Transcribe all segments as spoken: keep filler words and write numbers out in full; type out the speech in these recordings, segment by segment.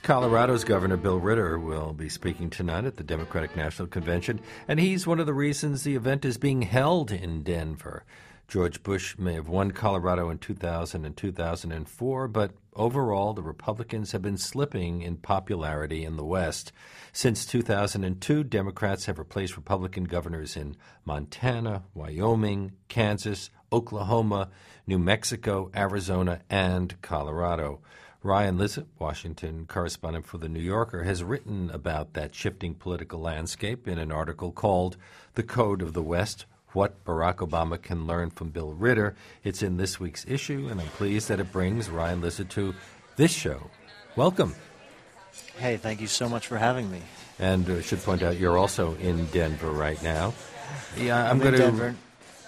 Colorado's Governor Bill Ritter will be speaking tonight at the Democratic National Convention, and he's one of the reasons the event is being held in Denver. George Bush may have won Colorado in two thousand and two thousand four, but overall the Republicans have been slipping in popularity in the West. Since two thousand two, Democrats have replaced Republican governors in Montana, Wyoming, Kansas, Oklahoma, New Mexico, Arizona, and Colorado. Ryan Lizza, Washington correspondent for The New Yorker, has written about that shifting political landscape in an article called The Code of the West, What Barack Obama Can Learn from Bill Ritter. It's in this week's issue, and I'm pleased that it brings Ryan Lizza to this show. Welcome. Hey, thank you so much for having me. And I uh, should point out you're also in Denver right now. Yeah, I'm, I'm going in to. Denver.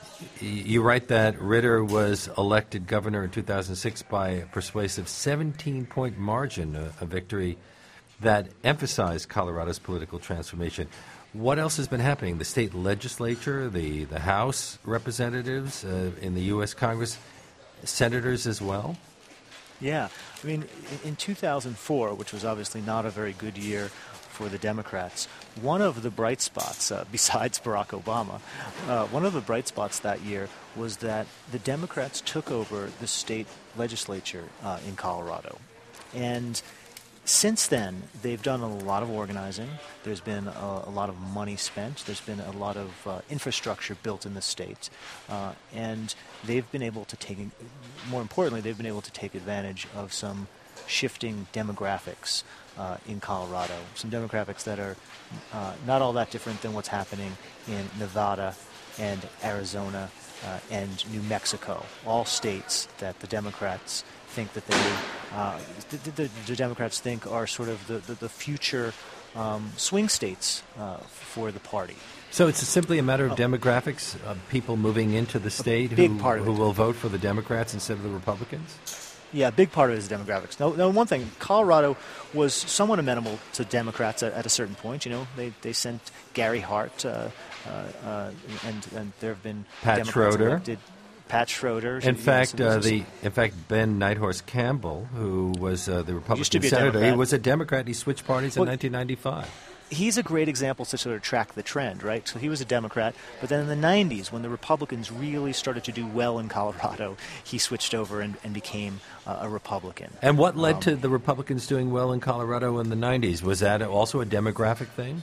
You write that Ritter was elected governor in two thousand six by a persuasive seventeen-point margin, a, a victory that emphasized Colorado's political transformation. What else has been happening? The state legislature, the, the House representatives uh, in the U S Congress, senators as well? Yeah. I mean, in, in two thousand four, which was obviously not a very good year for the Democrats, one of the bright spots, uh, besides Barack Obama, uh, one of the bright spots that year was that the Democrats took over the state legislature uh, in Colorado. And since then, they've done a lot of organizing. There's been a, a lot of money spent. There's been a lot of uh, infrastructure built in the state. Uh, and they've been able to take, more importantly, they've been able to take advantage of some shifting demographics uh, in Colorado, some demographics that are uh, not all that different than what's happening in Nevada and Arizona uh, and New Mexico, all states that the Democrats think that they, uh, the, the, the Democrats think are sort of the, the, the future um, swing states uh, for the party. So it's simply a matter of demographics, of people moving into the state big who, part of who it. will vote for the Democrats instead of the Republicans? Yeah, a big part of it is demographics. Now, now, one thing, Colorado was somewhat amenable to Democrats at, at a certain point. You know, they they sent Gary Hart, uh, uh, uh, and and there have been Pat Democrats Schroeder. elected. Pat Schroeder. In you fact, know, so uh, the in fact Ben Nighthorse Campbell, who was uh, the Republican be a senator, Democrat. he was a Democrat. He switched parties in Well, nineteen ninety-five. He's a great example to sort of track the trend, right? So he was a Democrat, but then in the nineties, when the Republicans really started to do well in Colorado, he switched over and, and became uh, a Republican. And what led Um, to the Republicans doing well in Colorado in the nineties? Was that also a demographic thing?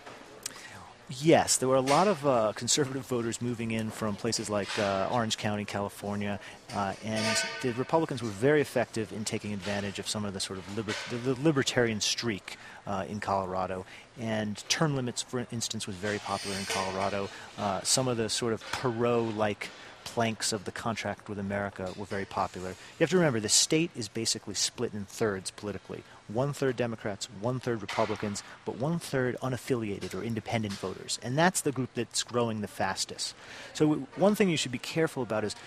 Yes, there were a lot of uh, conservative voters moving in from places like uh, Orange County, California, uh, and the Republicans were very effective in taking advantage of some of the sort of liber- the, the libertarian streak uh, in Colorado. And term limits, for instance, was very popular in Colorado. Uh, some of the sort of Perot-like planks of the Contract with America were very popular. You have to remember, the state is basically split in thirds politically. One-third Democrats, one-third Republicans, but one-third unaffiliated or independent voters. And that's the group that's growing the fastest. So one thing you should be careful about is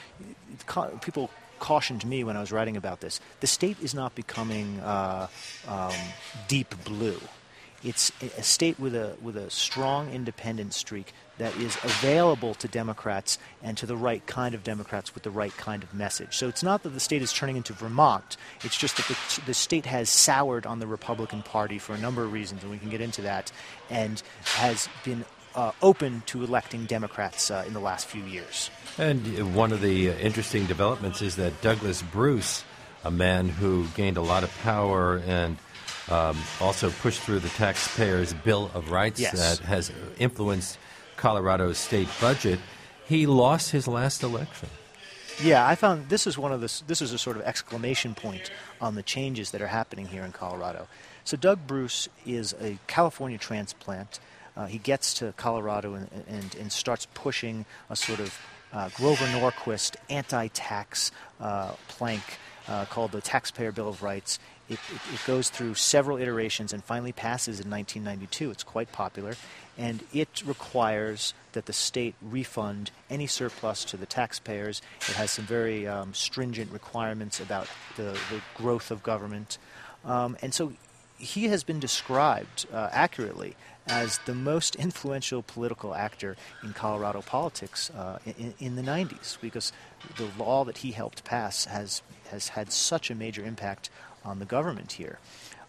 people cautioned me when I was writing about this. The state is not becoming uh, um, deep blue. It's a state with a with a strong independent streak that is available to Democrats and to the right kind of Democrats with the right kind of message. So it's not that the state is turning into Vermont. It's just that the, the state has soured on the Republican Party for a number of reasons, and we can get into that, and has been uh, open to electing Democrats uh, in the last few years. And one of the uh, interesting developments is that Douglas Bruce, a man who gained a lot of power and Um, also pushed through the Taxpayers' Bill of Rights Yes. that has influenced Colorado's state budget. He lost his last election. Yeah, I found this is one of the this is a sort of exclamation point on the changes that are happening here in Colorado. So Doug Bruce is a California transplant. Uh, he gets to Colorado and, and, and starts pushing a sort of uh, Grover Norquist anti-tax uh, plank uh, called the Taxpayer Bill of Rights. It, it, it goes through several iterations and finally passes in nineteen ninety-two. It's quite popular, and it requires that the state refund any surplus to the taxpayers. It has some very um, stringent requirements about the, the growth of government. Um, and so he has been described uh, accurately as the most influential political actor in Colorado politics uh, in, in the nineties, because the law that he helped pass has has had such a major impact on the government here.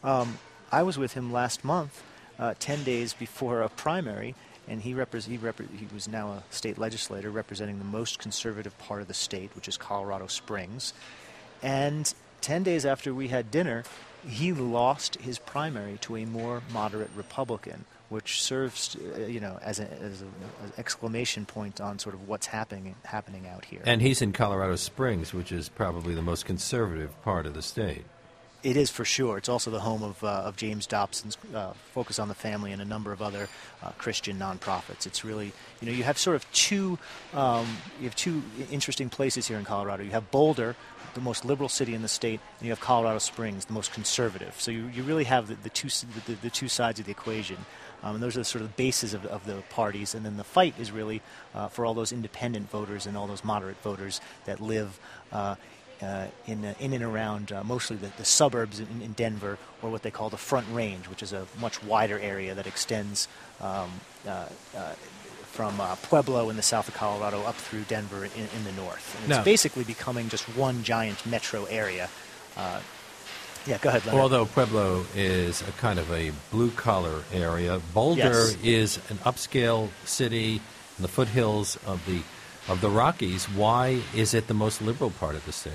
Um, I was with him last month, uh, ten days before a primary, and he, repre- he, repre- he was now a state legislator representing the most conservative part of the state, which is Colorado Springs. And ten days after we had dinner, he lost his primary to a more moderate Republican, which serves, uh, you know, as, a, as a, an exclamation point on sort of what's happening happening out here. And he's in Colorado Springs, which is probably the most conservative part of the state. It is for sure. It's also the home of, uh, of James Dobson's uh, Focus on the Family and a number of other uh, Christian nonprofits. It's really, you know, you have sort of two, um, you have two interesting places here in Colorado. You have Boulder, the most liberal city in the state, and you have Colorado Springs, the most conservative. So you, you really have the, the two the, the two sides of the equation. Um, and those are the sort of bases of, of the parties. And then the fight is really uh, for all those independent voters and all those moderate voters that live uh, uh, in, uh, in and around uh, mostly the, the suburbs in, in Denver, or what they call the Front Range, which is a much wider area that extends um, uh, uh, from uh, Pueblo in the south of Colorado up through Denver in, in the north. And it's no. basically becoming just one giant metro area. Uh, Yeah, go ahead, Leonard. Although Pueblo is a kind of a blue-collar area, Boulder Yes. is an upscale city in the foothills of the of the Rockies. Why is it the most liberal part of the state?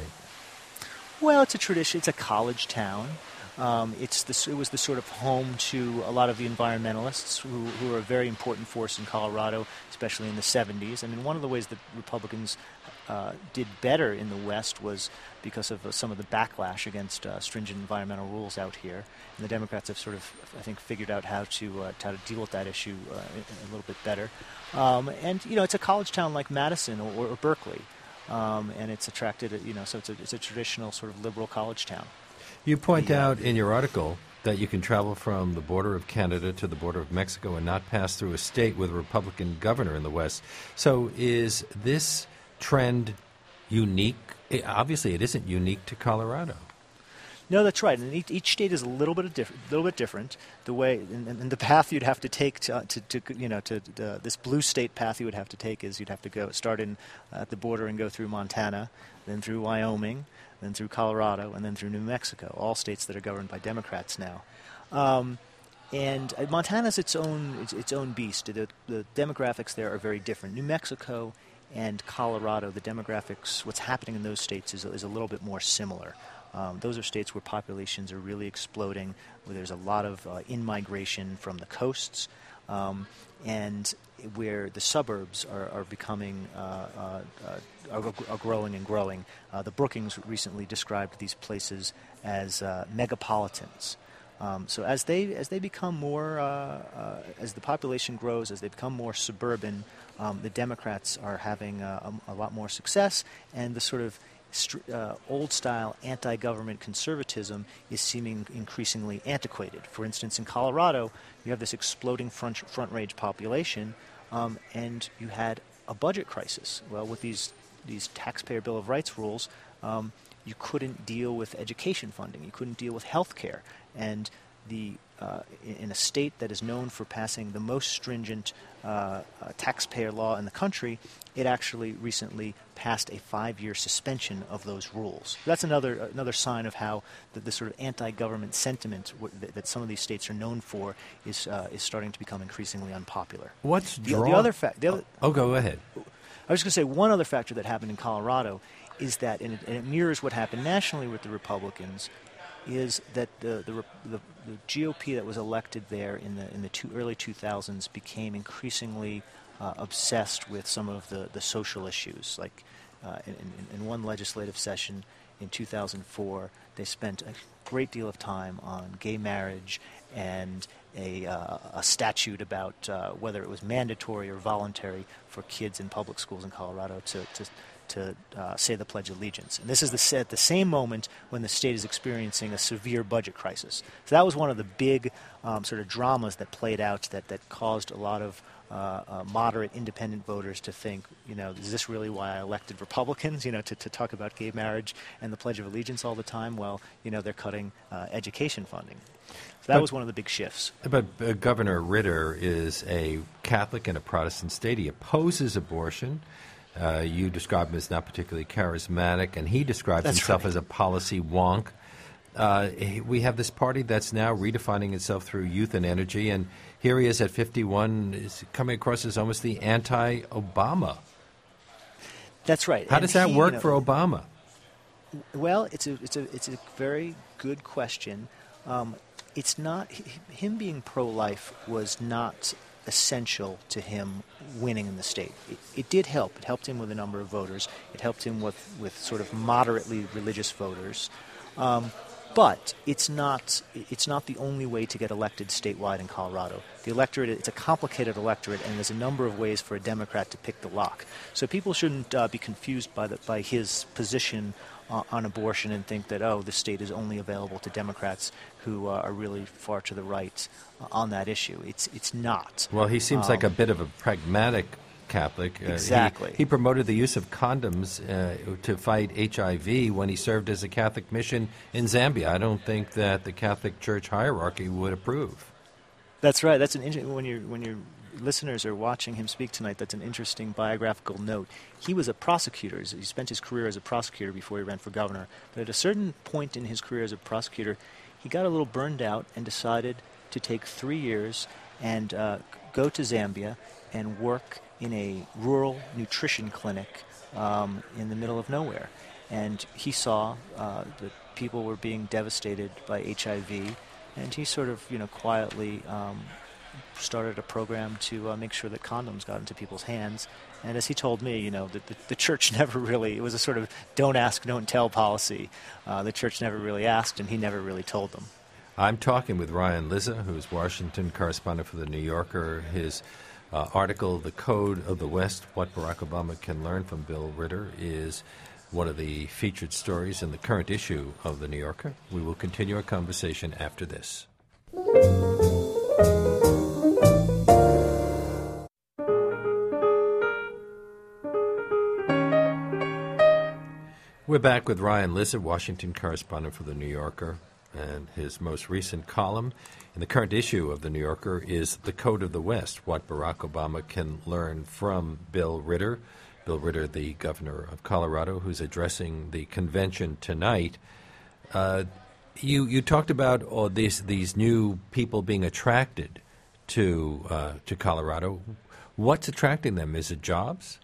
Well, it's a tradition. It's a college town. Um, it's the, it was the sort of home to a lot of the environmentalists who, who are a very important force in Colorado, especially in the seventies. I mean, one of the ways that Republicans uh, did better in the West was because of uh, some of the backlash against uh, stringent environmental rules out here. And the Democrats have sort of, I think, figured out how to uh, how to deal with that issue uh, a little bit better. Um, and, you know, it's a college town like Madison or, or Berkeley. Um, and it's attracted, you know, so it's a, it's a traditional sort of liberal college town. You point Yeah. out in your article that you can travel from the border of Canada to the border of Mexico and not pass through a state with a Republican governor in the West. So is this trend unique? It, obviously, it isn't unique to Colorado. No, that's right. And each, each state is a little bit different. Little bit different. The way and, and the path you'd have to take to, to, to you know, to, to this blue state path you would have to take is you'd have to go start in uh, at the border and go through Montana, then through Wyoming, then through Colorado, and then through New Mexico. All states that are governed by Democrats now. Um, and uh, Montana's its own its, its own beast. The, the demographics there are very different. New Mexico and Colorado, the demographics, what's happening in those states is, is a little bit more similar. Um, those are states where populations are really exploding, where there's a lot of uh, in-migration from the coasts, um, and where the suburbs are, are becoming, uh, uh, uh, are, are growing and growing. Uh, the Brookings recently described these places as uh, megapolitans. Um, so as they as they become more, uh, uh, as the population grows, as they become more suburban, um, the Democrats are having uh, a, a lot more success, and the sort of Uh, old-style anti-government conservatism is seeming increasingly antiquated. For instance, in Colorado, you have this exploding front, front range population, um, and you had a budget crisis. Well, with these these taxpayer Bill of Rights rules, um, you couldn't deal with education funding. You couldn't deal with health care. And the uh, in a state that is known for passing the most stringent uh, uh, taxpayer law in the country, it actually recently passed a five-year suspension of those rules. That's another another sign of how the, the sort of anti-government sentiment w- that, that some of these states are known for is uh, is starting to become increasingly unpopular. What's the, draw- the other fact? The other, oh, go ahead. I was going to say one other factor that happened in Colorado is that, and it, and it mirrors what happened nationally with the Republicans, is that the the, the the G O P that was elected there in the in the two, early two thousands became increasingly uh, obsessed with some of the, the social issues. Like uh, in, in, in one legislative session in two thousand four, they spent a great deal of time on gay marriage and a, uh, a statute about uh, whether it was mandatory or voluntary for kids in public schools in Colorado to, to to uh, say the Pledge of Allegiance. And this is the, at the same moment when the state is experiencing a severe budget crisis. So that was one of the big um, sort of dramas that played out that, that caused a lot of uh, uh, moderate independent voters to think, you know, is this really why I elected Republicans, you know, to, to talk about gay marriage and the Pledge of Allegiance all the time? Well, you know, they're cutting uh, education funding. So that but, was one of the big shifts. But uh, Governor Ritter is a Catholic in a Protestant state. He opposes abortion. Uh, you describe him as not particularly charismatic, and he describes That's himself right. as a policy wonk. uh, we have this party that's now redefining itself through youth and energy, and here he is at fifty-one, is coming across as almost the anti-Obama. That's right. How and does that he, work you know, for Obama? Well, it's a it's a it's a very good question. Um, it's not him being pro-life was not essential to him winning in the state. It, it did help. It helped him with a number of voters. It helped him with, with sort of moderately religious voters. Um, but it's not it's not the only way to get elected statewide in Colorado. The electorate, it's a complicated electorate, and there's a number of ways for a Democrat to pick the lock. So people shouldn't uh, be confused by the, by his position uh, on abortion and think that, oh, the state is only available to Democrats who uh, are really far to the right uh, on that issue. It's it's not. Well, he seems um, like a bit of a pragmatic Catholic. Uh, exactly. He, he promoted the use of condoms uh, to fight H I V when he served as a Catholic mission in Zambia. I don't think that the Catholic Church hierarchy would approve. That's right. That's an inter- when your when your listeners are watching him speak tonight. That's an interesting biographical note. He was a prosecutor. He spent his career as a prosecutor before he ran for governor. But at a certain point in his career as a prosecutor, he got a little burned out and decided to take three years and uh, go to Zambia and work in a rural nutrition clinic um, in the middle of nowhere. And he saw uh, that people were being devastated by H I V, and he sort of, you know, quietly um, started a program to uh, make sure that condoms got into people's hands. And as he told me, you know, the, the, the church never really, it was a sort of don't ask, don't tell policy. Uh, the church never really asked, and he never really told them. I'm talking with Ryan Lizza, who's Washington correspondent for The New Yorker. His Uh, article, The Code of the West, What Barack Obama Can Learn from Bill Ritter, is one of the featured stories in the current issue of The New Yorker. We will continue our conversation after this. We're back with Ryan Lizza, Washington correspondent for The New Yorker, and his most recent column in the current issue of The New Yorker is The Code of the West, What Barack Obama Can Learn from Bill Ritter. Bill Ritter, the governor of Colorado, who's addressing the convention tonight. Uh, you you talked about all these these new people being attracted to uh, to Colorado. What's attracting them? Is it jobs?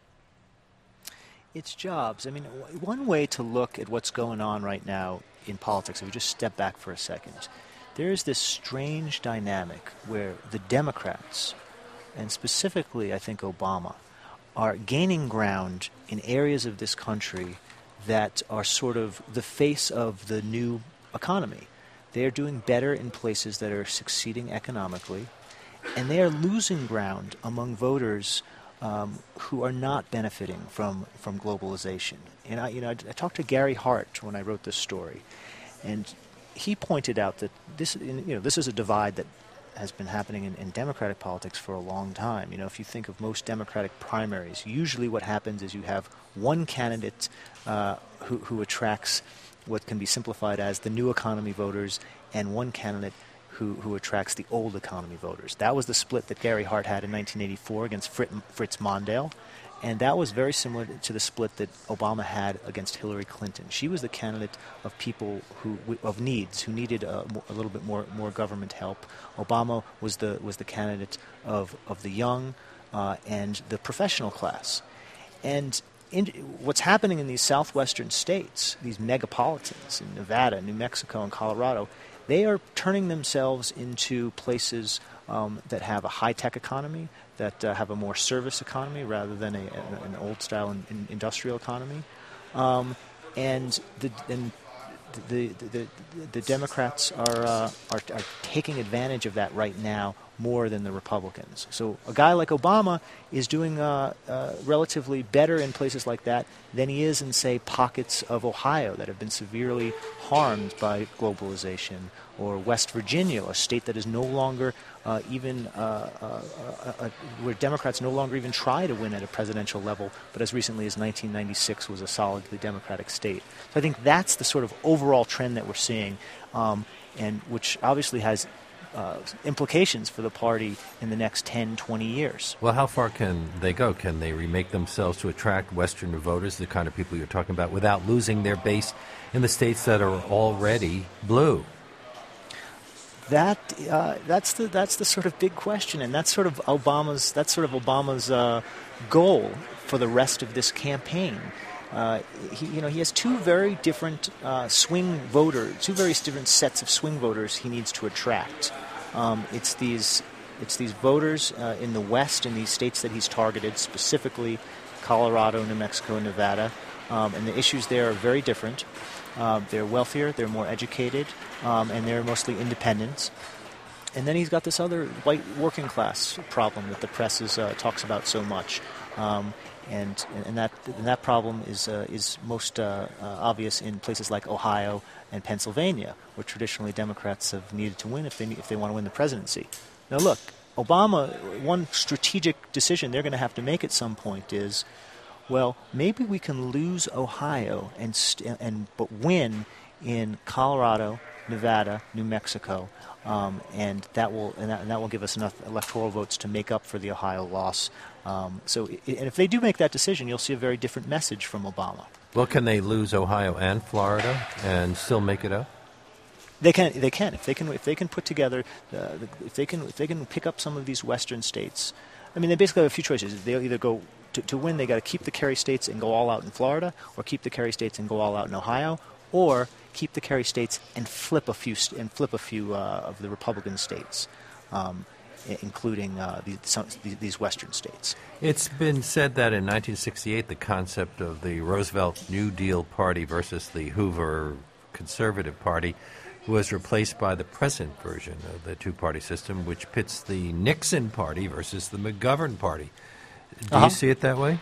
It's jobs. I mean, w- one way to look at what's going on right now in politics, if we just step back for a second, there is this strange dynamic where the Democrats, and specifically I think Obama, are gaining ground in areas of this country that are sort of the face of the new economy. They are doing better in places that are succeeding economically, and they are losing ground among voters um, who are not benefiting from, from globalization. And I, you know, I, I talked to Gary Hart when I wrote this story, and he pointed out that this, you know, this is a divide that has been happening in, in Democratic politics for a long time. You know, if you think of most Democratic primaries, usually what happens is you have one candidate uh, who, who attracts what can be simplified as the new economy voters, and one candidate who, who attracts the old economy voters. That was the split that Gary Hart had in nineteen eighty-four against Fritz, Fritz Mondale. And that was very similar to the split that Obama had against Hillary Clinton. She was the candidate of people who of needs, who needed a, a little bit more more government help. Obama was the was the candidate of of the young uh, and the professional class. And in, what's happening in these southwestern states, these megapolitans in Nevada, New Mexico, and Colorado, they are turning themselves into places um, that have a high-tech economy, that uh, have a more service economy rather than a, a, an old-style in, in industrial economy. Um, and the, and the, the, the, the Democrats are, uh, are, are taking advantage of that right now more than the Republicans. So a guy like Obama is doing uh, uh, relatively better in places like that than he is in, say, pockets of Ohio that have been severely harmed by globalization, or West Virginia, a state that is no longer uh, even, uh, uh, uh, uh, where Democrats no longer even try to win at a presidential level, but as recently as nineteen ninety-six was a solidly Democratic state. So I think that's the sort of overall trend that we're seeing, um, and which obviously has uh, implications for the party in the next ten, twenty years. Well, how far can they go? Can they remake themselves to attract Western voters, the kind of people you're talking about, without losing their base in the states that are already blue? That uh, that's the that's the sort of big question, and that's sort of Obama's that's sort of Obama's uh, goal for the rest of this campaign. Uh, he, you know, he has two very different uh, swing voters, two very different sets of swing voters he needs to attract. Um, it's these it's these voters uh, in the West, in these states that he's targeted, specifically Colorado, New Mexico, and Nevada, um, and the issues there are very different. Uh, they're wealthier, they're more educated, um, and they're mostly independents. And then he's got this other white working class problem that the press is, uh, talks about so much, um, and and that and that problem is uh, is most uh, uh, obvious in places like Ohio and Pennsylvania, where traditionally Democrats have needed to win if they if they want to win the presidency. Now, look, Obama, one strategic decision they're going to have to make at some point is, well, maybe we can lose Ohio and st- and but win in Colorado, Nevada, New Mexico, um, and that will and that, and that will give us enough electoral votes to make up for the Ohio loss. Um, so, I- and if they do make that decision, you'll see a very different message from Obama. Well, can they lose Ohio and Florida and still make it up? They can. They can if they can. If they can put together. Uh, the, if they can. If they can pick up some of these western states. I mean, they basically have a few choices. They'll either go. To, to win, they got to keep the Kerry states and go all out in Florida, or keep the Kerry states and go all out in Ohio, or keep the Kerry states and flip a few st- and flip a few uh, of the Republican states, um, I- including uh, the, some, the, these western states. It's been said that in nineteen sixty-eight, the concept of the Roosevelt New Deal Party versus the Hoover Conservative Party was replaced by the present version of the two-party system, which pits the Nixon Party versus the McGovern Party. Do Uh-huh. you see it that way?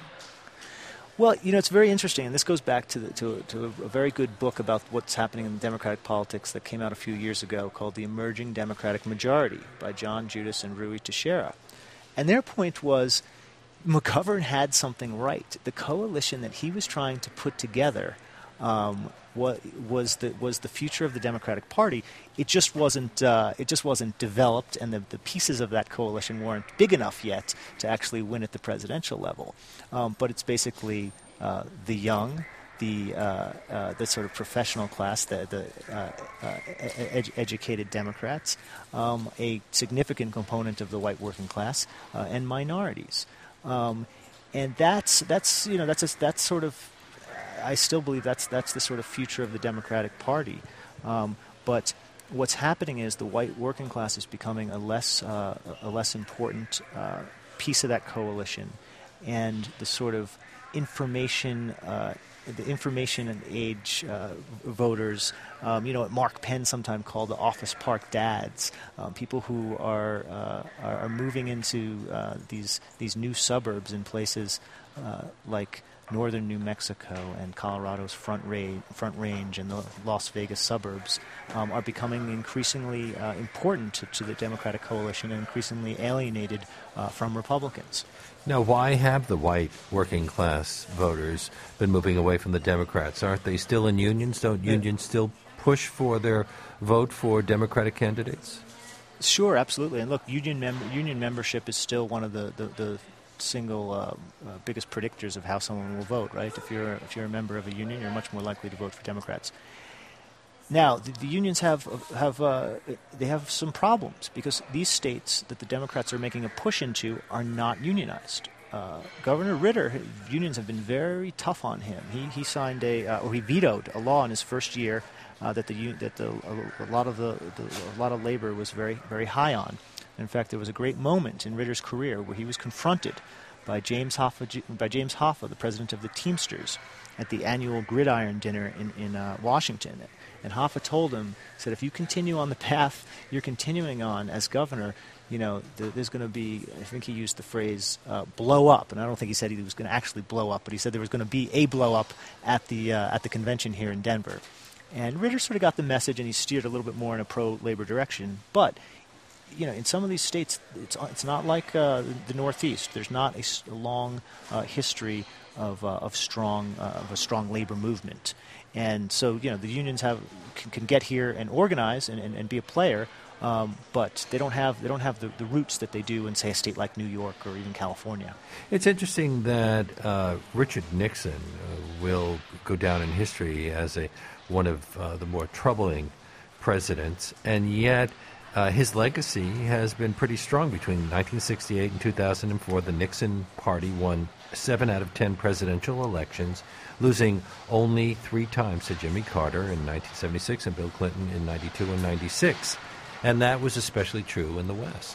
Well, you know, it's very interesting, and this goes back to, the, to, to a very good book about what's happening in Democratic politics that came out a few years ago called The Emerging Democratic Majority by John Judas and Rui Teixeira. And their point was McGovern had something right. The coalition that he was trying to put together um, what was the was the future of the Democratic Party. It just wasn't uh, it just wasn't developed, and the, the pieces of that coalition weren't big enough yet to actually win at the presidential level. Um, but it's basically uh, the young, the uh, uh, the sort of professional class, the the uh, uh, ed- educated Democrats, um, a significant component of the white working class, uh, and minorities. Um, and that's that's you know that's a, that's sort of I still believe that's that's the sort of future of the Democratic Party. Um, but what's happening is the white working class is becoming a less uh, a less important uh, piece of that coalition, and the sort of information uh, the information and age uh, voters, um, you know, what Mark Penn sometimes called the office park dads, um, people who are, uh, are are moving into uh, these these new suburbs in places uh, like northern New Mexico and Colorado's Front, Ra- Front Range and the Las Vegas suburbs, um, are becoming increasingly uh, important to, to the Democratic coalition and increasingly alienated uh, from Republicans. Now, why have the white working class voters been moving away from the Democrats? Aren't they still in unions? Don't unions still push for their vote for Democratic candidates? Sure, absolutely. And look, union mem- union membership is still one of the, the, the single uh, uh, biggest predictors of how someone will vote, right? If you're if you're a member of a union, you're much more likely to vote for Democrats. Now, the, the unions have have uh, they have some problems because these states that the Democrats are making a push into are not unionized. Uh, Governor Ritter, unions have been very tough on him. He he signed a uh, or he vetoed a law in his first year uh, that the that the a, a lot of the, the a lot of labor was very very high on. In fact, there was a great moment in Ritter's career where he was confronted by James Hoffa, by James Hoffa, the president of the Teamsters, at the annual Gridiron dinner in, in uh, Washington. And Hoffa told him, said, if you continue on the path you're continuing on as governor, you know, th- there's going to be, I think he used the phrase, uh, blow up. And I don't think he said he was going to actually blow up, but he said there was going to be a blow up at the, uh, at the convention here in Denver. And Ritter sort of got the message, and he steered a little bit more in a pro-labor direction. But you know, in some of these states, it's it's not like uh, the Northeast. There's not a, a long uh, history of uh, of strong uh, of a strong labor movement, and so you know the unions have can, can get here and organize and, and, and be a player, um, but they don't have they don't have the, the roots that they do in, say, a state like New York or even California. It's interesting that uh, Richard Nixon uh, will go down in history as a one of uh, the more troubling presidents, and yet uh, his legacy has been pretty strong. Between nineteen sixty-eight and two thousand four, the Nixon party won seven out of ten presidential elections, losing only three times to Jimmy Carter in nineteen seventy-six and Bill Clinton in ninety-two and ninety-six. And that was especially true in the West.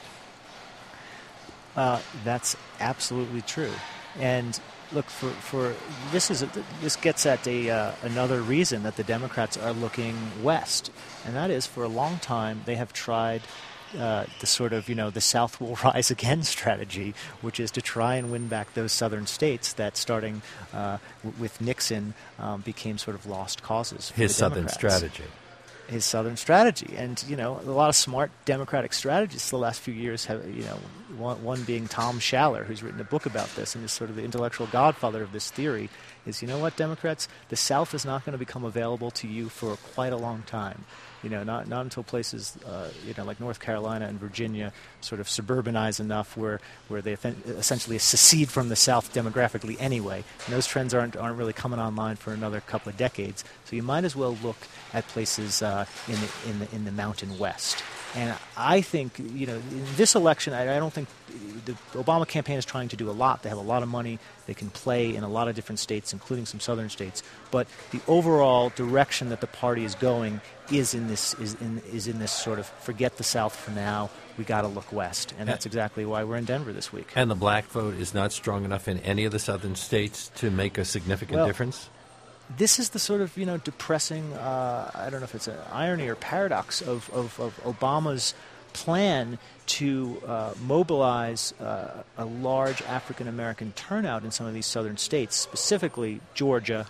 Uh, that's absolutely true. And look, for, for this is a, this gets at a uh, another reason that the Democrats are looking west, and that is, for a long time they have tried uh, the sort of, you know, the South will rise again strategy, which is to try and win back those southern states that, starting uh, w- with Nixon, um, became sort of lost causes for His the southern Democrats. strategy. His southern strategy. And, you know, a lot of smart Democratic strategists the last few years have, you know, one, one being Tom Schaller, who's written a book about this and is sort of the intellectual godfather of this theory, is, you know what, Democrats, the South is not going to become available to you for quite a long time. You know, not not until places, uh, you know, like North Carolina and Virginia sort of suburbanize enough where, where they essentially secede from the South demographically anyway. And those trends aren't aren't really coming online for another couple of decades. So you might as well look at places uh, in the in the in the Mountain West. And I think, you know, in this election, I, I don't think the Obama campaign is trying to do a lot. They have a lot of money. They can play in a lot of different states, including some southern states. But the overall direction that the party is going is in this is in is in this sort of forget the South for now. We got to look west, and that's exactly why we're in Denver this week. And the black vote is not strong enough in any of the southern states to make a significant well, difference? This is the sort of, you know, depressing, uh, I don't know if it's an irony or paradox of, of, of Obama's plan to uh, mobilize uh, a large African-American turnout in some of these southern states, specifically Georgia.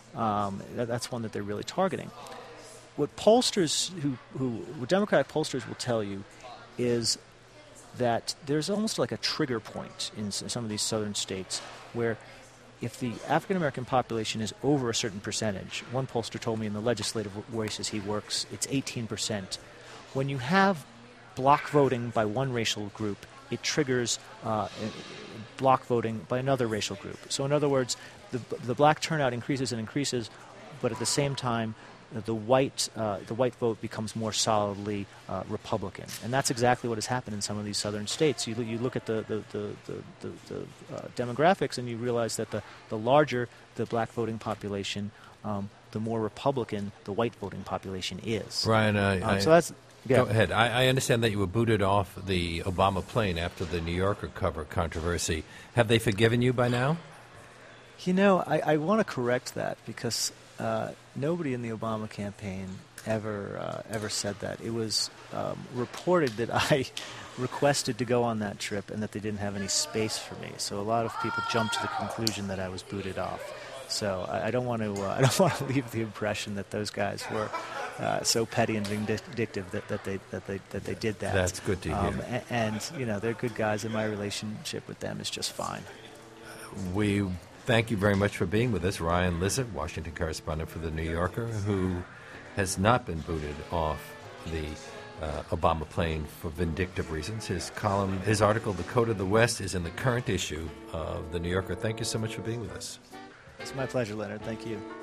Um, that, that's one that they're really targeting. What pollsters, who, who, what Democratic pollsters will tell you is that there's almost like a trigger point in some of these southern states where if the African-American population is over a certain percentage, one pollster told me in the legislative races he works, it's eighteen percent. When you have block voting by one racial group, it triggers uh, block voting by another racial group. So in other words, the, the black turnout increases and increases, but at the same time, the white uh, the white vote becomes more solidly uh, Republican, and that's exactly what has happened in some of these southern states. You you look at the the the, the, the, the uh, demographics, and you realize that the, the larger the black voting population, um, the more Republican the white voting population is. Ryan, uh, um, I, so that's yeah. Go ahead. I, I understand that you were booted off the Obama plane after the New Yorker cover controversy. Have they forgiven you by now? You know, I, I want to correct that because uh, nobody in the Obama campaign ever uh, ever said that. It was um, reported that I requested to go on that trip and that they didn't have any space for me. So a lot of people jumped to the conclusion that I was booted off. So I, I don't want to uh, I don't want to leave the impression that those guys were uh, so petty and vindictive that, that they that they that they did that. That's good to hear. Um, and, and you know, they're good guys, and my relationship with them is just fine. We thank you very much for being with us, Ryan Lizett, Washington correspondent for The New Yorker, who has not been booted off the uh, Obama plane for vindictive reasons. His column, his article, The Code of the West, is in the current issue of The New Yorker. Thank you so much for being with us. It's my pleasure, Leonard. Thank you.